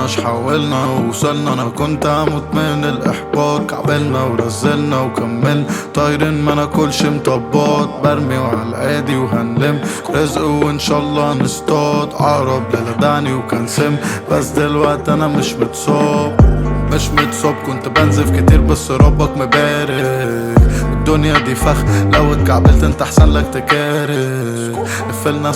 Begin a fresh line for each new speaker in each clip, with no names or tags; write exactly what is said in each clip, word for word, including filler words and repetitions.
كناش حاولنا ووصلنا، انا كنت هموت من الاحباط، كعبلنا ورزلنا وكملنا طايرين ما ناكلش مطبات، برمي وعلى العادي وهنلم رزق وان شاء الله نصطاد، عقرب لدعني وكان سم، بس دلوقتي انا مش متصاب مش متصاب. كنت بنزف كتير بس ربك مبارك، الدنيا دي فخ لو اتكعبلت انت احسن لك تكارك، قفلنا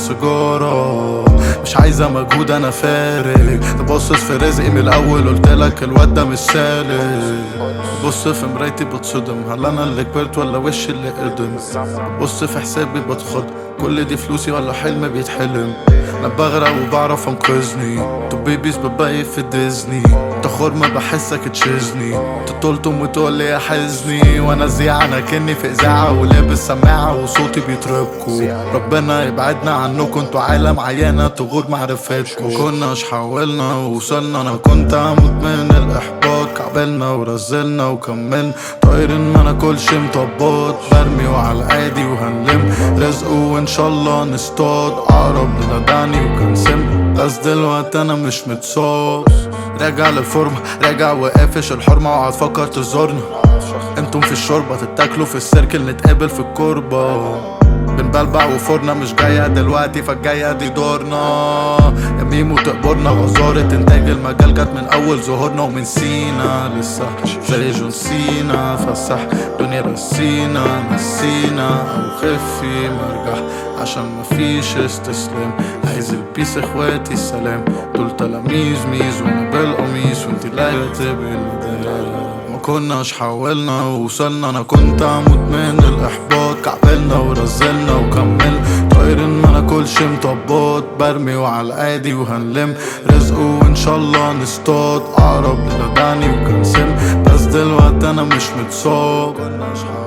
سيجارة مش عايزة مجهود انا فارق، تبصص في رزقي من الاول قلتلك الواد ده مش سالك، بص في مرايتي بتصدم هل انا اللي كبرت ولا وشي اللي قدم، بص في حسابي بتخض كل دي فلوسي ولا حلم بيتحلم، انا بغرق وبعرف انقذني، تو بيبيز ببقي في ديزني، انت خرمة بحسك تشيزني، تطولتم وتقولي يا حزني، وانا زيع انا كني في اذاعة ولابس سماعة وصوتي بيتربكو، ربنا يبعدنا عنكم انتوا عالم عيانة تغور معرفاتكم، كناش حاولنا ووصلنا، انا كنت هموت من الاحباط، كعبلنا ورزلنا وكملنا طايرين ما ناكلش مطبات، برمي وعلى العادي وهنلم رزق وان شاء الله نصطاد، عقرب لدعني وكان سم، بس دلوقتي انا مش متصاب، راجع للفورمة راجع وقافش الحرمة وهتفكر تزورنا، انتم في الشوربة تتاكلوا في السيركل نتقابل في الكوربة، بنبلبع وفرنا مش جاية دلوقتي فالجاية دي دورنا، يا ميمو تقبرنا غزارة انتاج المجال جت من اول ظهورنا ومن سينا لسه زي جون سينا، فسح دنيا رسينا نسينا او خفي مرجح عشان مفيش استسلام، عايز البيس اخواتي السلام دول تلاميذ ميز وانا بالقميص وانتي لا تبقي المدام، ما كناش حاولنا ووصلنا، انا كنت هموت من الاحباط، كعبلنا ورزلنا وكملنا طايرين ما ناكلش مطبات، برمي وعلى العادي وهنلم رزق وان شاء الله نصطاد، عقرب لدعني وكان سم، بس دلوقتي انا مش متصاب.